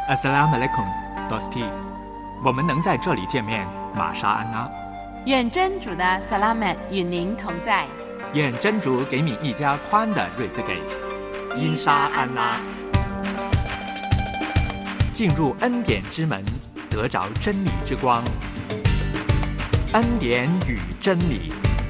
Assalamualaikum, Dosti。我们能在这里见面，玛莎安拉。 愿真主的 Salamat 与您同在。 愿真主给你一家宽的瑞兹给。因沙安拉。进入恩典之门，得着真理之光。恩典与真理。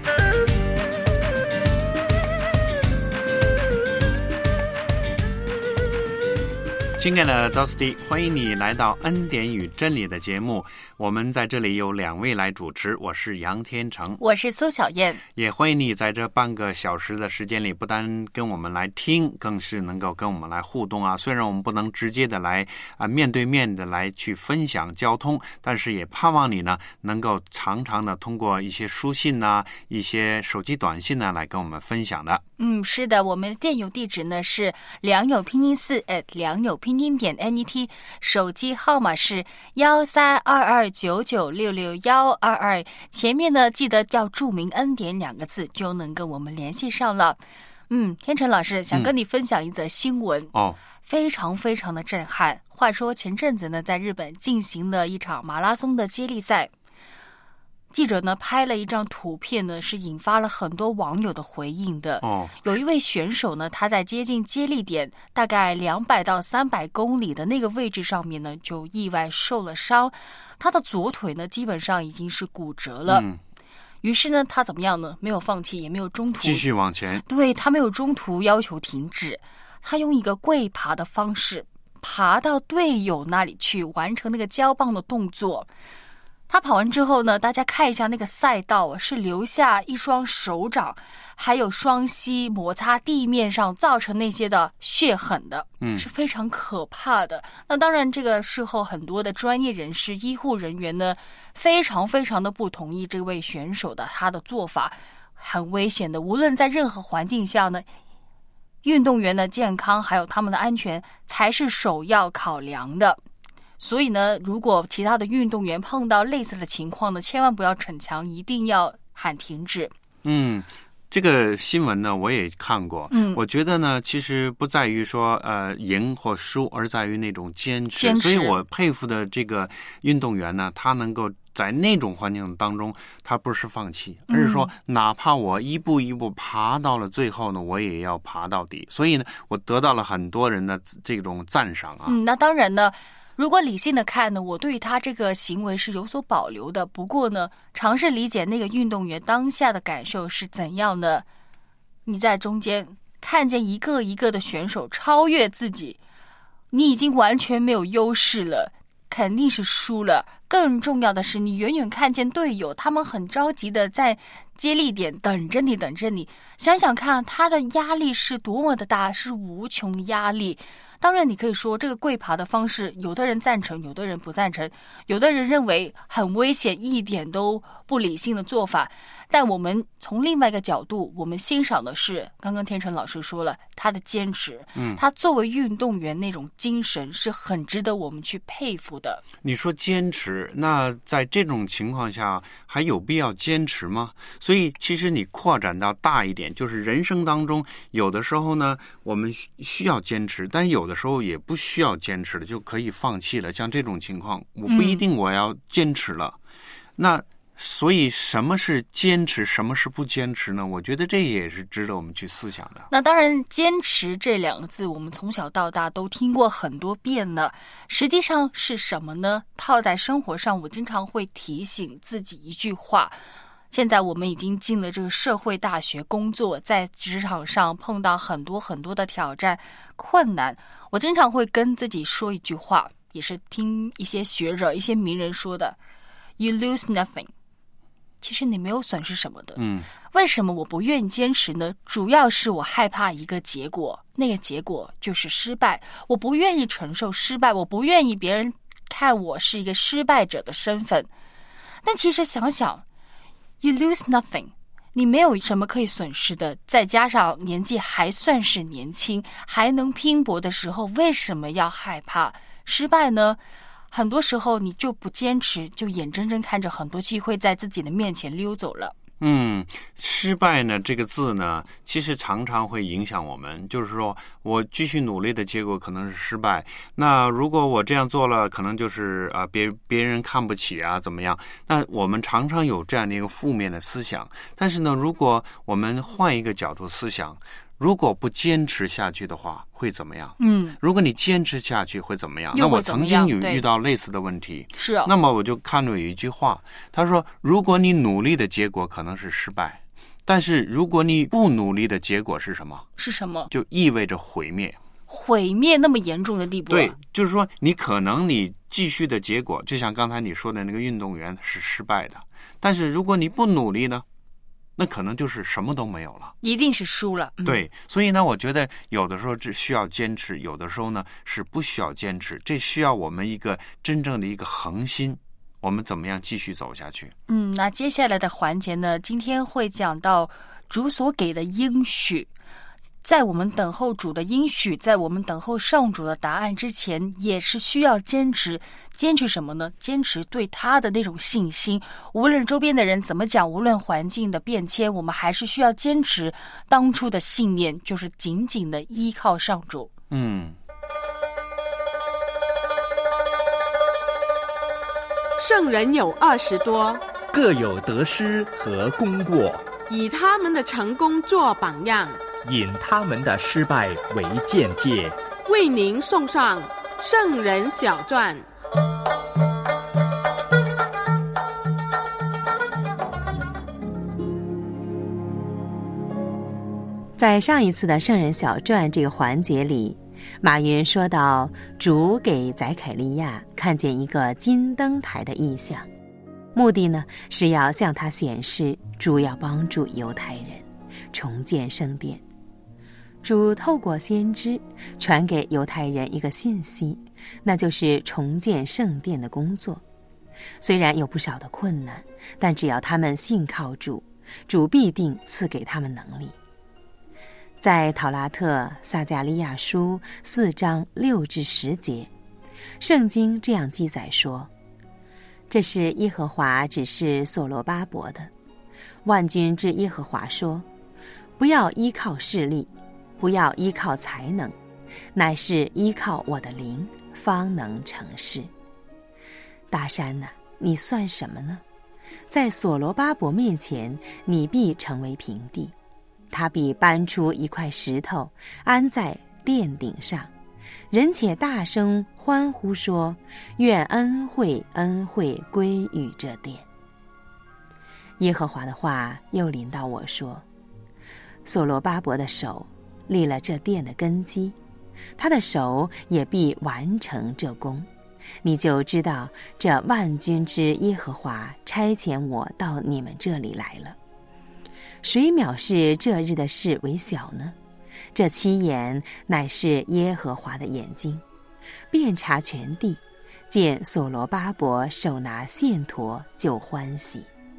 亲爱的 Dosti， 欢迎你来到恩典与真理的节目。我们在这里有2位来主持，我是杨天成， 我是苏小燕。 也欢迎你在这半个小时的时间里，不单跟我们来听，更是能够跟我们来互动啊。虽然我们不能直接的来面对面的来去分享交通，但是也盼望你呢能够常常的通过一些书信啊、一些手机短信呢来跟我们分享的。 是的，我们的电邮地址呢是良友拼音4 良友拼音点 net， 手机号码是132299661122，前面呢记得要注明恩典2个字，就能跟我们联系上了。天成老师想跟你分享一则新闻非常非常的震撼。话说前阵子呢，在日本进行了一场马拉松的接力赛。记者呢拍了一张图片呢，是引发了很多网友的回应的。有一位选手呢，他在接近接力点大概200到300公里的那个位置上面呢，就意外受了伤，他的左腿呢基本上已经是骨折了。于是呢，他怎么样呢？没有放弃，也没有中途， 继续往前。 对，他没有中途要求停止，他用一个跪爬的方式爬到队友那里去，完成那个交棒的动作。他跑完之后呢，大家看一下那个赛道是留下一双手掌还有双膝摩擦地面上造成那些的血痕的，是非常可怕的。那当然这个事后很多的专业人士医护人员呢非常非常的不同意这位选手的他的做法，很危险的。无论在任何环境下呢，运动员的健康还有他们的安全才是首要考量的。所以呢，如果其他的运动员碰到类似的情况呢，千万不要逞强，一定要喊停止。 这个新闻呢我也看过。我觉得呢其实不在于说赢或输，而在于那种坚持。所以我佩服的这个运动员呢，他能够在那种环境当中，他不是放弃，而是说哪怕我一步一步爬到了最后呢，我也要爬到底。所以呢，我得到了很多人的这种赞赏啊。 那当然呢，如果理性的看呢，我对于他这个行为是有所保留的。不过呢，尝试理解那个运动员当下的感受是怎样的。你在中间看见一个一个的选手超越自己，你已经完全没有优势了，肯定是输了。更重要的是，你远远看见队友他们很着急的在接力点等着你，想想看他的压力是多么的大，是无穷的压力。当然你可以说这个跪爬的方式，有的人赞成，有的人不赞成，有的人认为很危险，一点都不理性的做法。但我们从另外一个角度，我们欣赏的是刚刚天成老师说了他的坚持，他作为运动员那种精神是很值得我们去佩服的。 你说坚持，那在这种情况下还有必要坚持吗？所以其实你扩展到大一点，就是人生当中有的时候呢我们需要坚持，但有的时候也不需要坚持了，就可以放弃了。像这种情况，我不一定我要坚持了。那所以什么是坚持，什么是不坚持呢？我觉得这也是值得我们去思想的。 那当然，坚持这2个字我们从小到大都听过很多遍了，实际上是什么呢？套在生活上，我经常会提醒自己一句话。现在我们已经进了这个社会大学工作，在职场上碰到很多很多的挑战困难，我经常会跟自己说一句话，也是听一些学者一些名人说的， You lose nothing， 其实你没有损失什么的。为什么我不愿意坚持呢？主要是我害怕一个结果，那个结果就是失败。我不愿意承受失败，我不愿意别人看我是一个失败者的身份。但其实想想You lose nothing， 你没有什么可以损失的，再加上年纪还算是年轻，还能拼搏的时候，为什么要害怕失败呢？很多时候你就不坚持，就眼睁睁看着很多机会在自己的面前溜走了。 失败呢这个字呢，其实常常会影响我们，就是说我继续努力的结果可能是失败。那如果我这样做了，可能就是别人看不起啊，怎么样？那我们常常有这样的一个负面的思想。但是呢，如果我们换一个角度思想，如果不坚持下去的话，会怎么样？如果你坚持下去会怎么样？那我曾经有遇到类似的问题， 是啊。 那么我就看到有一句话，他说：如果你努力的结果可能是失败，但是如果你不努力的结果是什么？ 是什么？ 就意味着毁灭。 毁灭那么严重的地步？ 对，就是说你可能你继续的结果，就像刚才你说的那个运动员是失败的，但是如果你不努力呢？那可能就是什么都没有了， 一定是输了。 对，所以呢，我觉得有的时候只需要坚持，有的时候呢是不需要坚持，这需要我们一个真正的一个恒心，我们怎么样继续走下去？ 那接下来的环节呢，今天会讲到主所给的应许。在我们等候主的应许，在我们等候上主的答案之前，也是需要坚持。坚持什么呢？坚持对他的那种信心。无论周边的人怎么讲，无论环境的变迁，我们还是需要坚持当初的信念，就是紧紧的依靠上主。 圣人有20多， 各有得失和功过， 以他们的成功做榜样， 引他们的失败为鉴戒。 为您送上圣人小传。 在上一次的圣人小传这个环节里，马云说到主给载凯利亚看见一个金灯台的异象，目的呢是要向他显示主要帮助犹太人重建圣殿。主透过先知传给犹太人一个信息，那就是重建圣殿的工作。虽然有不少的困难，但只要他们信靠主，主必定赐给他们能力。在讨拉特撒迦利亚书4章6至10节，圣经这样记载说：这是耶和华指示所罗巴伯的。万军之耶和华说：不要依靠势力，不要依靠才能，乃是依靠我的灵，方能成事。大山哪，你算什么呢？在所罗巴伯面前，你必成为平地。他必搬出一块石头，安在殿顶上，人且大声欢呼说：愿恩惠恩惠归于这殿。耶和华的话又临到我说：所罗巴伯的手立了这殿的根基，他的手也必完成这工。你就知道这万军之耶和华差遣我到你们这里来了。谁藐视这日的事为小呢？这7眼乃是耶和华的眼睛，遍察全地，见所罗巴伯手拿线砣就欢喜。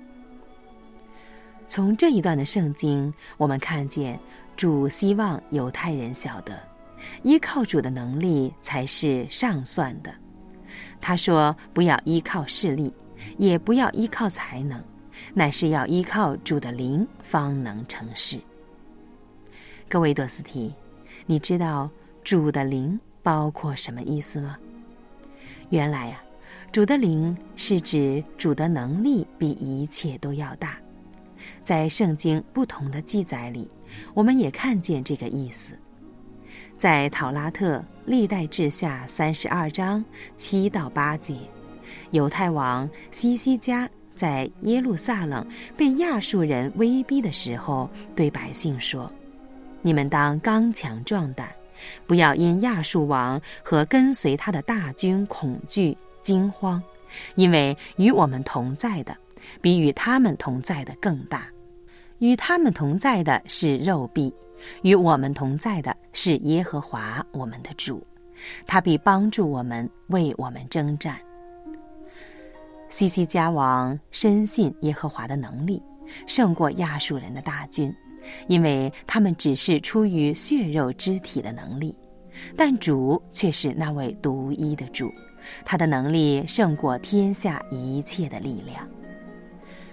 从这一段的圣经，我们看见主希望犹太人晓得，依靠主的能力才是上算的。他说，不要依靠势力，也不要依靠才能，乃是要依靠主的灵，方能成事。各位多斯提，你知道主的灵包括什么意思吗？原来啊，主的灵是指主的能力比一切都要大。在圣经不同的记载里，我们也看见这个意思。在讨拉特历代志下32章7到8节，犹太王西西家在耶路撒冷被亚述人威逼的时候，对百姓说：你们当刚强壮胆，不要因亚述王和跟随他的大军恐惧惊慌，因为与我们同在的比与他们同在的更大。与他们同在的是肉臂，与我们同在的是耶和华我们的主，他必帮助我们，为我们征战。西西家王深信耶和华的能力，胜过亚述人的大军，因为他们只是出于血肉肢体的能力，但主却是那位独一的主，他的能力胜过天下一切的力量。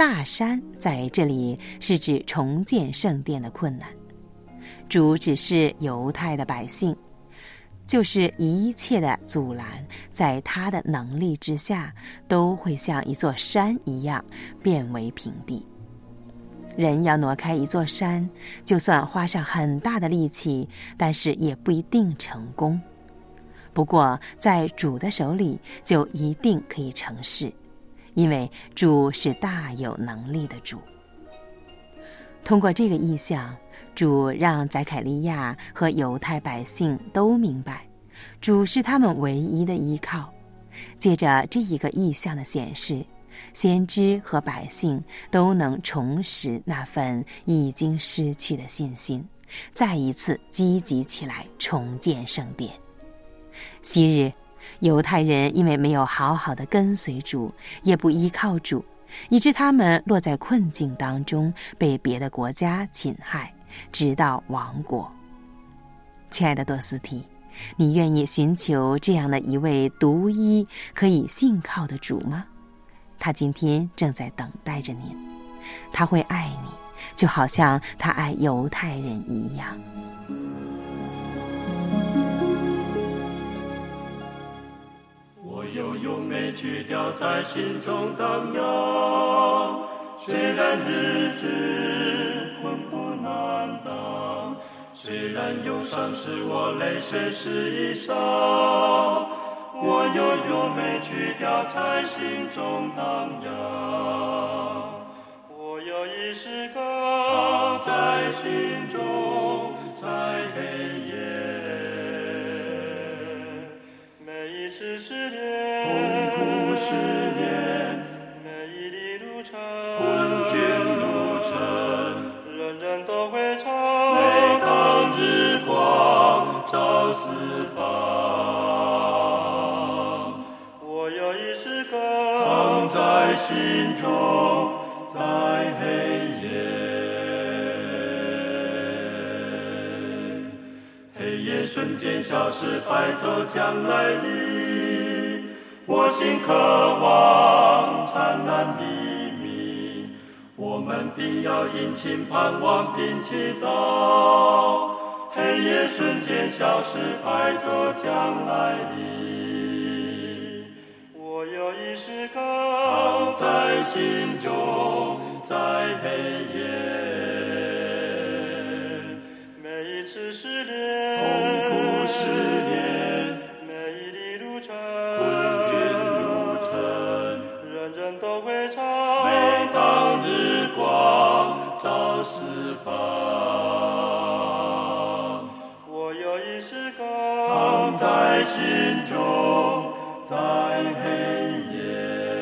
大山在这里是指重建圣殿的困难。主指示犹太的百姓，就是一切的阻拦，在他的能力之下，都会像一座山一样变为平地。人要挪开一座山，就算花上很大的力气，但是也不一定成功。不过在主的手里，就一定可以成事，因为主是大有能力的主。通过这个意象，主让载凯利亚和犹太百姓都明白，主是他们唯一的依靠。借着这一个意象的显示，先知和百姓都能重拾那份已经失去的信心，再一次积极起来重建圣殿。昔日犹太人因为没有好好的跟随主，也不依靠主，以致他们落在困境当中，被别的国家侵害，直到亡国。亲爱的多斯蒂，你愿意寻求这样的一位独一可以信靠的主吗？他今天正在等待着您，他会爱你，就好像他爱犹太人一样。 我有用美去掉在心中荡漾，虽然日子困苦难当，虽然忧伤使我泪水湿衣裳，我有用美去掉在心中荡漾。我有一时刻藏在心中，在黑夜，每一次失恋，痛苦失恋，每一里路程，困倦路程，人人都会唱，每当日光照四方，我有一时刻藏在心中，在黑夜，黑夜瞬间消失，白昼将来临，我心渴望灿烂黎明，我们必要殷勤盼望并祈祷，黑夜瞬间消失，白昼将来临，我有一时刻藏在心中，在黑夜，每一次失恋，痛苦失恋，每一里路程，困倦路程，人人都会唱，每当日光照四方，我有一时刻藏在心中，在黑夜。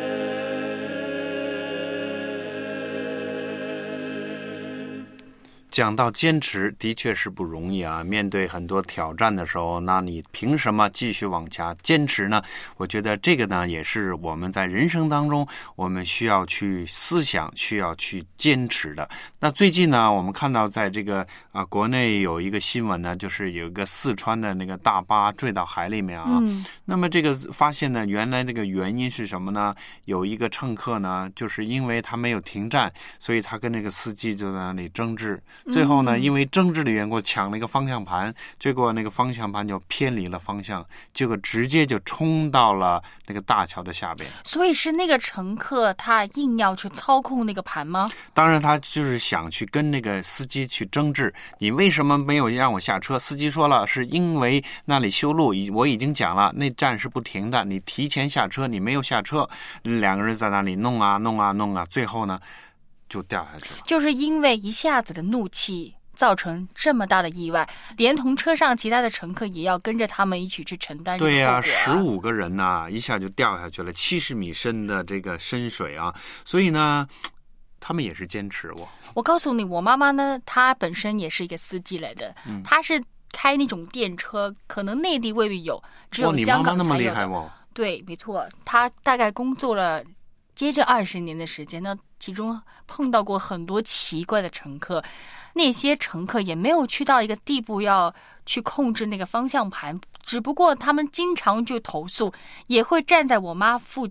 讲到坚持，的确是不容易啊。面对很多挑战的时候，那你凭什么继续往下坚持呢？我觉得这个呢，也是我们在人生当中，我们需要去思想，需要去坚持的。那最近呢，我们看到在这个国内有一个新闻呢，就是有一个四川的那个大巴坠到海里面啊。那么这个发现呢，原来这个原因是什么呢？有一个乘客呢，就是因为他没有停站，所以他跟那个司机就在那里争执。最后呢，因为争执的缘故，抢了一个方向盘，结果那个方向盘就偏离了方向，结果直接就冲到了那个大桥的下边。 所以是那个乘客他硬要去操控那个盘吗？ 当然，他就是想去跟那个司机去争执，你为什么没有让我下车？司机说了，是因为那里修路，我已经讲了，那站是不停的，你提前下车，你没有下车。两个人在那里弄啊弄啊弄啊，最后呢就掉下去了。就是因为一下子的怒气造成这么大的意外，连同车上其他的乘客也要跟着他们一起去承担这个后果。对呀 ，15个人呐，一下就掉下去了，70米深的这个深水啊，所以呢他们也是坚持。 我告诉你，我妈妈呢，她本身也是一个司机来的，她是开那种电车，可能内地未必有，只有香港才有的。你妈妈那么厉害哦？对，没错，她大概工作了接近20年的时间，那其中碰到过很多奇怪的乘客，那些乘客也没有去到一个地步要去控制那个方向盘，只不过他们经常就投诉，也会站在我妈附近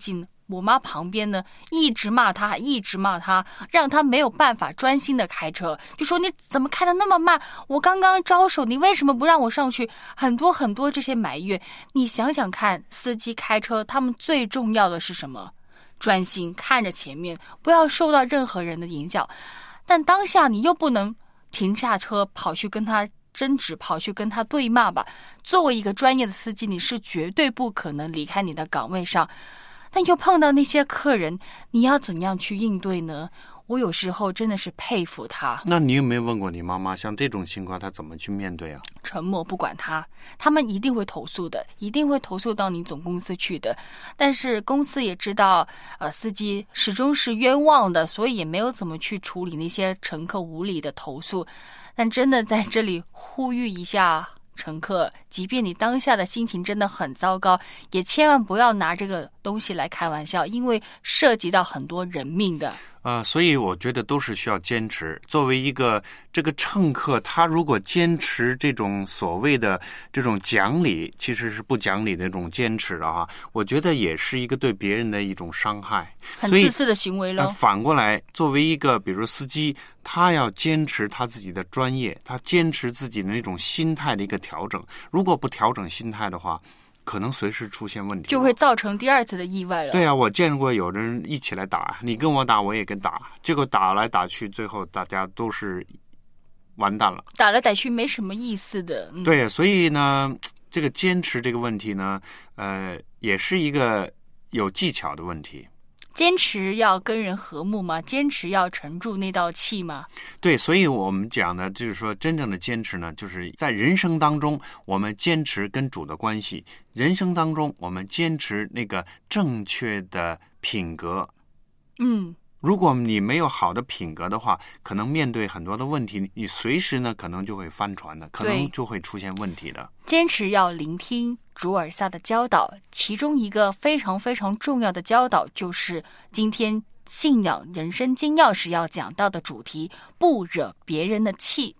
我妈旁边呢一直骂他，让他没有办法专心的开车，就说你怎么开得那么慢，我刚刚招手，你为什么不让我上去，很多这些埋怨。你想想看，司机开车他们最重要的是什么？专心看着前面，不要受到任何人的影响。但当下你又不能停下车跑去跟他争执，跑去跟他对骂吧。作为一个专业的司机，你是绝对不可能离开你的岗位上。但又碰到那些客人，你要怎样去应对呢？我有时候真的是佩服他。 那你有没有问过你妈妈，像这种情况她怎么去面对啊？ 沉默，不管他们一定会投诉的，一定会投诉到你总公司去的。但是公司也知道司机始终是冤枉的，所以也没有怎么去处理那些乘客无理的投诉。但真的在这里呼吁一下乘客，即便你当下的心情真的很糟糕，也千万不要拿这个东西来开玩笑，因为涉及到很多人命的。 所以我觉得都是需要坚持。作为一个这个乘客，他如果坚持这种所谓的这种讲理，其实是不讲理的这种坚持的话，我觉得也是一个对别人的一种伤害， 很自私的行为了。 反过来，作为一个比如司机，他要坚持他自己的专业，他坚持自己的那种心态的一个调整。如果不调整心态的话，可能随时出现问题， 就会造成第二次的意外了。 对啊，我见过有人一起来打，你跟我打，我也跟打，结果打来打去，最后大家都是完蛋了， 打来打去没什么意思的。 对，所以呢，这个坚持这个问题呢，也是一个有技巧的问题。 坚持要跟人和睦吗？坚持要沉住那道气吗？ 对，所以我们讲的就是说，真正的坚持呢，就是在人生当中，我们坚持跟主的关系；人生当中，我们坚持那个正确的品格。如果你没有好的品格的话，可能面对很多的问题，你随时呢可能就会翻船的，可能就会出现问题的。 坚持要聆听主尔萨的教导，其中一个非常非常重要的教导，就是今天信仰人生金钥匙要讲到的主题：不惹别人的气。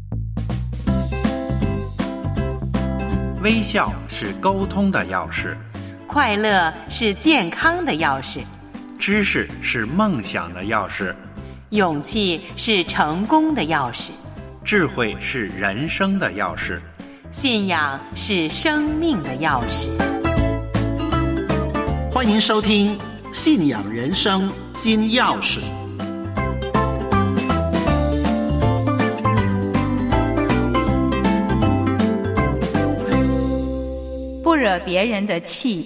微笑是沟通的钥匙， 快乐是健康的钥匙， 知识是梦想的钥匙， 勇气是成功的钥匙， 智慧是人生的钥匙， 信仰是生命的钥匙。 欢迎收听《信仰人生金钥匙》。 不惹别人的气。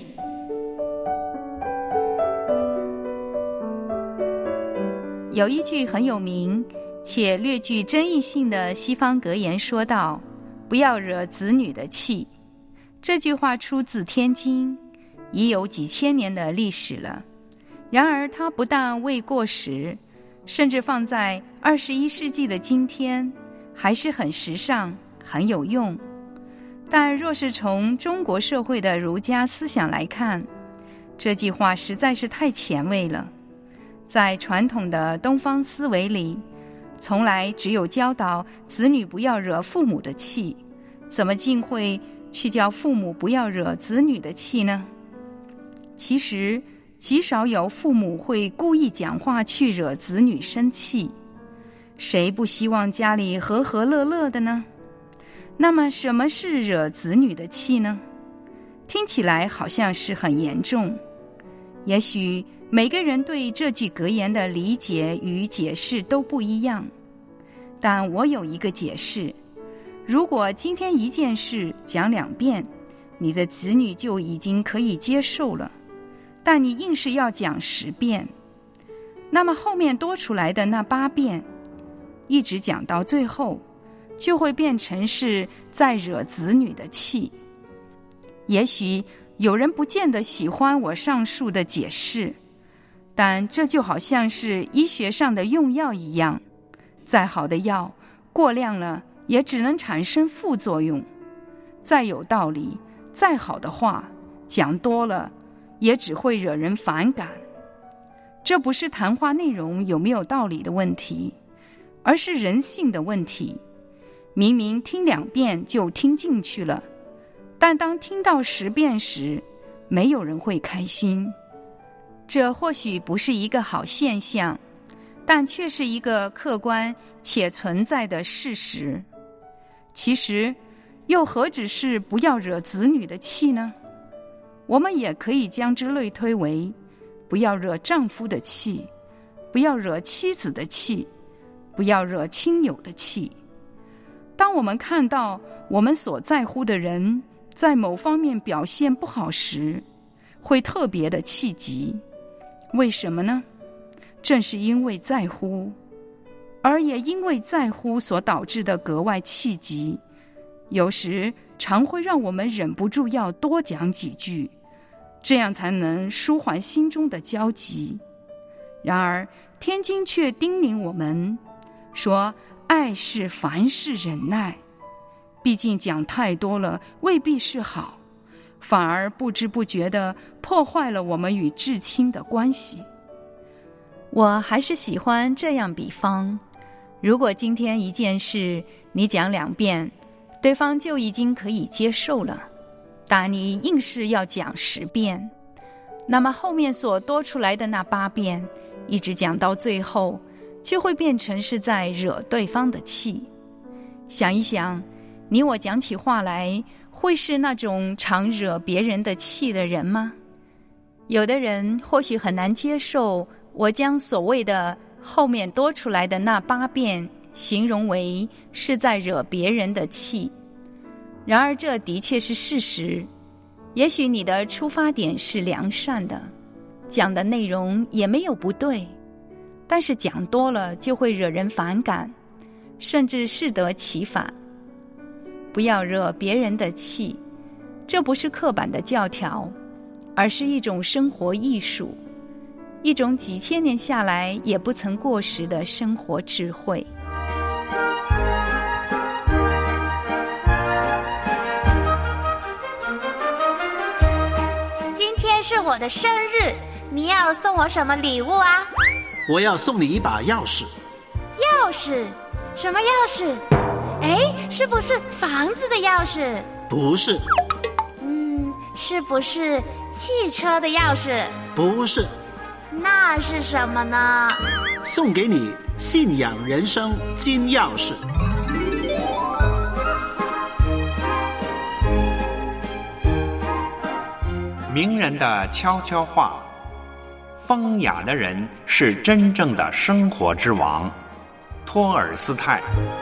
有一句很有名且略具争议性的西方格言说道：不要惹子女的气。这句话出自天经，已有几千年的历史了。然而它不但未过时，甚至放在21世纪的今天还是很时尚，很有用。但若是从中国社会的儒家思想来看，这句话实在是太前卫了。在传统的东方思维里，从来只有教导子女不要惹父母的气，怎么竟会去教父母不要惹子女的气呢？其实极少有父母会故意讲话去惹子女生气，谁不希望家里和和乐乐的呢？那么什么是惹子女的气呢？听起来好像是很严重。也许每个人对这句格言的理解与解释都不一样，但我有一个解释：如果今天一件事讲2遍，你的子女就已经可以接受了，但你硬是要讲10遍，那么后面多出来的那8遍，一直讲到最后，就会变成是在惹子女的气。也许有人不见得喜欢我上述的解释，但这就好像是医学上的用药一样，再好的药过量了也只能产生副作用，再有道理再好的话讲多了也只会惹人反感。这不是谈话内容有没有道理的问题，而是人性的问题。明明听2遍就听进去了，但当听到10遍时，没有人会开心。 这或许不是一个好现象，但却是一个客观且存在的事实。其实，又何止是不要惹子女的气呢？我们也可以将之类推为不要惹丈夫的气，不要惹妻子的气，不要惹亲友的气。当我们看到我们所在乎的人在某方面表现不好时，会特别的气急。为什么呢？正是因为在乎，而也因为在乎所导致的格外气急，有时常会让我们忍不住要多讲几句，这样才能舒缓心中的焦急。然而天经却叮咛我们说，爱是凡事忍耐，毕竟讲太多了未必是好，反而不知不觉地破坏了我们与至亲的关系。我还是喜欢这样比方，如果今天一件事你讲2遍，对方就已经可以接受了，但你硬是要讲10遍，那么后面所多出来的那8遍，一直讲到最后，就会变成是在惹对方的气。想一想，你我讲起话来，会是那种常惹别人的气的人吗？有的人或许很难接受我将所谓的后面多出来的那8遍形容为是在惹别人的气，然而这的确是事实。也许你的出发点是良善的，讲的内容也没有不对，但是讲多了就会惹人反感，甚至适得其反。不要惹别人的气，这不是刻板的教条，而是一种生活艺术，一种几千年下来也不曾过时的生活智慧。 今天是我的生日，你要送我什么礼物啊？ 我要送你一把钥匙。 钥匙？什么钥匙？哎，是不是房子的钥匙？ 不是。 是不是汽车的钥匙？ 不是。 那是什么呢？ 送给你信仰人生金钥匙。 名人的悄悄话，风雅的人是真正的生活之王。托尔斯泰。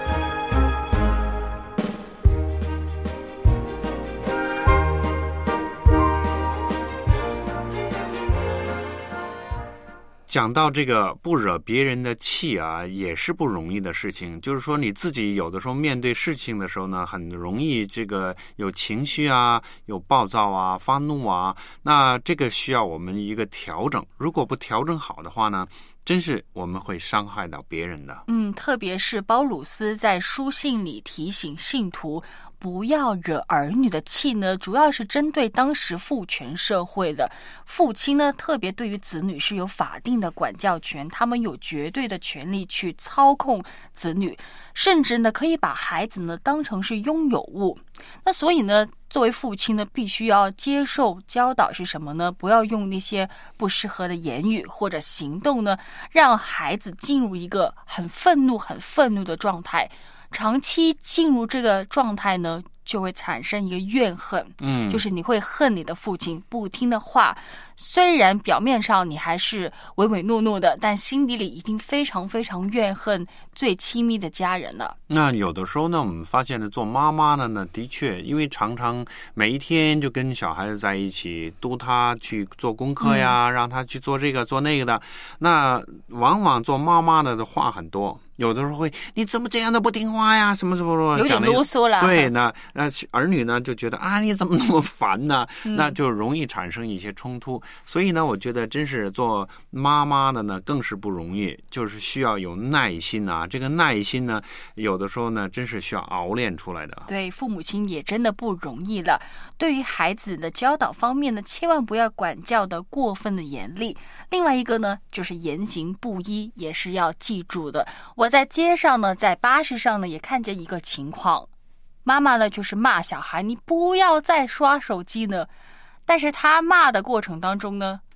讲到这个不惹别人的气啊，也是不容易的事情。就是说你自己有的时候面对事情的时候呢，很容易这个有情绪啊，有暴躁啊，发怒啊，那这个需要我们一个调整。如果不调整好的话呢，真是我们会伤害到别人的。 特别是包鲁斯在书信里提醒信徒不要惹儿女的气呢，主要是针对当时父权社会的父亲呢，特别对于子女是有法定的管教权，他们有绝对的权利去操控子女，甚至呢可以把孩子呢当成是拥有物。那所以呢，作为父亲呢，必须要接受教导是什么呢？不要用那些不适合的言语或者行动呢，让孩子进入一个很愤怒的状态。长期进入这个状态呢，就会产生一个怨恨，就是你会恨你的父亲不听的话，虽然表面上你还是唯唯诺诺的，但心底里已经非常非常怨恨最亲密的家人了。 那有的时候呢，我们发现呢，做妈妈的呢，的确因为常常每一天就跟小孩子在一起，督他去做功课呀，让他去做这个做那个的，那往往做妈妈的话很多，有的时候会你怎么这样都不听话呀，什么什么， 有点啰嗦了。 对，那儿女呢就觉得啊，你怎么那么烦呢？那就容易产生一些冲突。所以呢，我觉得真是做妈妈的呢更是不容易，就是需要有耐心啊。这个耐心呢，有的时候呢真是需要熬练出来的。 对，父母亲也真的不容易了。对于孩子的教导方面呢，千万不要管教的过分的严厉。另外一个呢，就是言行不一，也是要记住的。我在街上呢，在巴士上呢，也看见一个情况，妈妈呢就是骂小孩，你不要再刷手机呢。但是他骂的过程当中呢，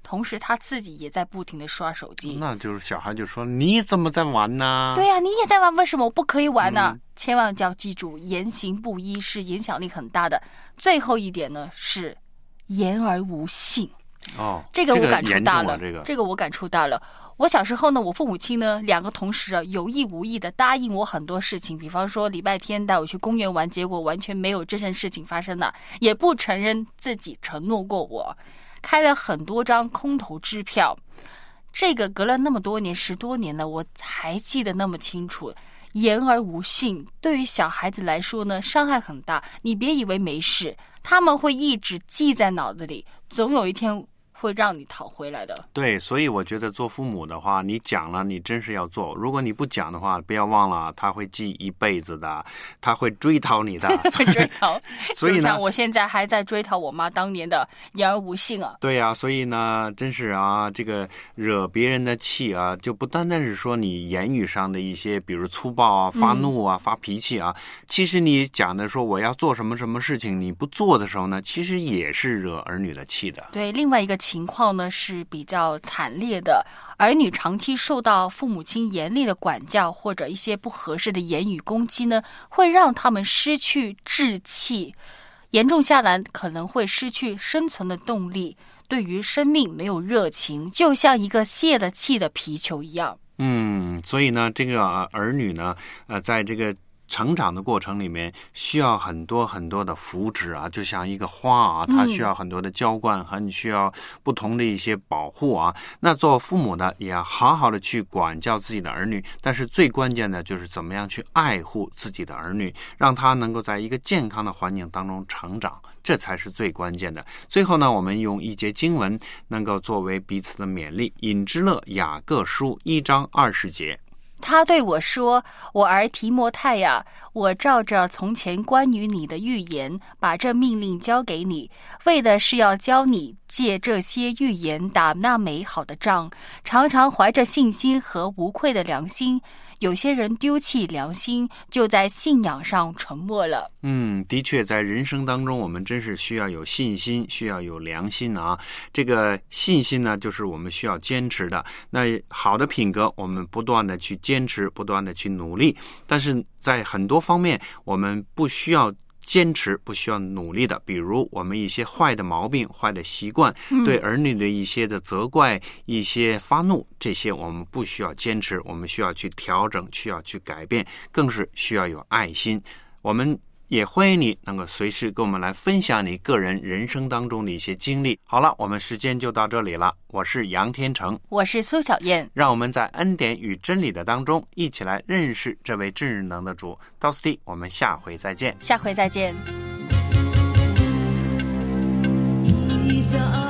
同时他自己也在不停的刷手机。 那就是小孩就说你怎么在玩呢？ 对啊，你也在玩，为什么我不可以玩呢？千万要记住，言行不一是影响力很大的。最后一点呢是言而无信。这个我感触大了，这个我感触大了。我小时候呢，我父母亲呢2个同时有意无意的答应我很多事情，比方说礼拜天带我去公园玩，结果完全没有这件事情发生了，也不承认自己承诺过我，开了很多张空头支票。这个隔了那么多年，10多年了，我还记得那么清楚。言而无信对于小孩子来说呢，伤害很大。你别以为没事，他们会一直记在脑子里，总有一天会让你讨回来的。对， 所以我觉得做父母的话，你讲了你真是要做，如果你不讲的话，不要忘了他会记一辈子的，他会追讨你的。 会追讨。 所以呢， 就像我现在还在追讨我妈当年的言而无信啊。 对啊，所以呢真是啊，这个惹别人的气啊，就不单单是说你言语上的一些比如粗暴啊、发怒啊、发脾气啊，其实你讲的说我要做什么什么事情，你不做的时候呢，其实也是惹儿女的气的。 对，另外一个情况呢是比较惨烈的，儿女长期受到父母亲严厉的管教或者一些不合适的言语攻击呢，会让他们失去志气，严重下来可能会失去生存的动力，对于生命没有热情，就像一个泄了气的皮球一样。 所以呢，这个儿女呢，在这个成长的过程里面需要很多很多的扶持啊，就像一个花啊，它需要很多的浇灌，很需要不同的一些保护啊。那做父母的也要好好的去管教自己的儿女，但是最关键的就是怎么样去爱护自己的儿女，让他能够在一个健康的环境当中成长，这才是最关键的。最后呢，我们用一节经文能够作为彼此的勉励，引之勒雅各书1章20节。 他对我说，我儿提摩太呀，我照着从前关于你的预言，把这命令交给你，为的是要教你借这些预言打那美好的仗，常常怀着信心和无愧的良心。有些人丢弃良心，就在信仰上沉没了。 的确在人生当中，我们真是需要有信心，需要有良心啊。这个信心呢，就是我们需要坚持的。那好的品格，我们不断的去坚持，不断的去努力，但是在很多方面我们不需要坚持，不需要努力的，比如我们一些坏的毛病、坏的习惯，对儿女的一些的责怪、一些发怒，这些我们不需要坚持，我们需要去调整，需要去改变，更是需要有爱心。我们也欢迎你能够随时跟我们来分享你个人人生当中的一些经历。好了，我们时间就到这里了，我是杨天成， 我是苏小燕， 让我们在恩典与真理的当中一起来认识这位至能的主。到此地，我们下回再见。 下回再见。